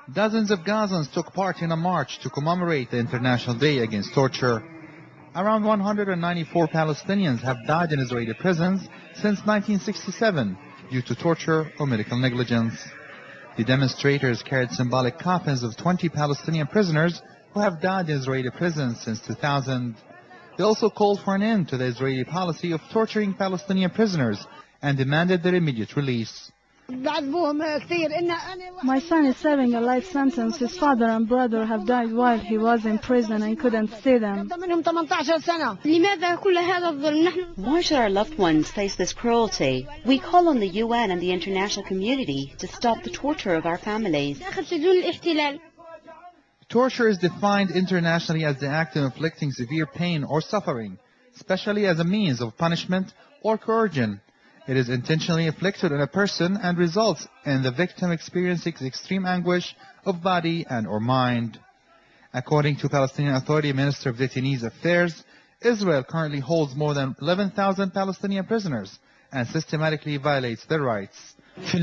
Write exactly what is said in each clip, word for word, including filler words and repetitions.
Dozens of Gazans took part in a march to commemorate the International Day Against Torture. Around one hundred ninety-four Palestinians have died in Israeli prisons since nineteen sixty-seven due to torture or medical negligence. The demonstrators carried symbolic coffins of twenty Palestinian prisoners who have died in Israeli prisons since two thousand. They also called for an end to the Israeli policy of torturing Palestinian prisoners and demanded their immediate release. My son is serving a life sentence. His father and brother have died while he was in prison and couldn't see them. Why should our loved ones face this cruelty? We call on the U N and the international community to stop the torture of our families. Torture is defined internationally as the act of inflicting severe pain or suffering, especially as a means of punishment or coercion. It is intentionally inflicted on a person and results in the victim experiencing extreme anguish of body and or mind. According to Palestinian Authority Minister of Detainees Affairs, Israel currently holds more than eleven thousand Palestinian prisoners and systematically violates their rights.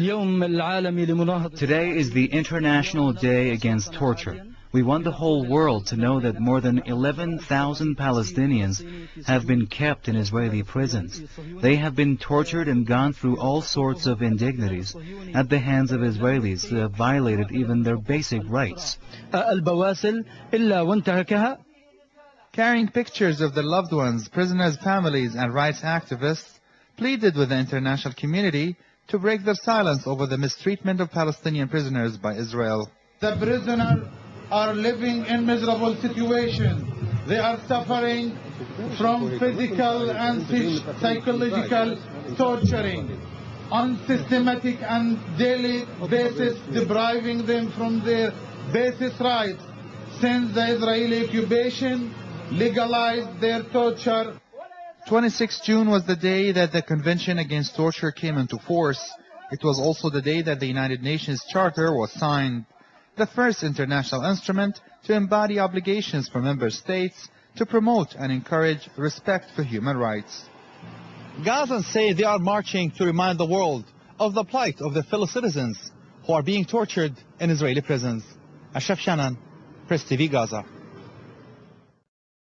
Today is the International Day Against Torture. We want the whole world to know that more than eleven thousand Palestinians have been kept in Israeli prisons. They have been tortured and gone through all sorts of indignities at the hands of Israelis who have violated even their basic rights. Carrying pictures of their loved ones, prisoners' families and rights activists pleaded with the international community to break their silence over the mistreatment of Palestinian prisoners by Israel. The prisoners are living in miserable situations. They are suffering from physical and psychological torturing on systematic and daily basis, depriving them from their basic rights since the Israeli occupation legalized their torture. twenty-sixth of June was the day that the Convention Against Torture came into force. It was also the day that the United Nations Charter was signed, the first international instrument to embody obligations for member states to promote and encourage respect for human rights. Gazans say they are marching to remind the world of the plight of their fellow citizens who are being tortured in Israeli prisons. Ashraf Shannan, Press T V Gaza.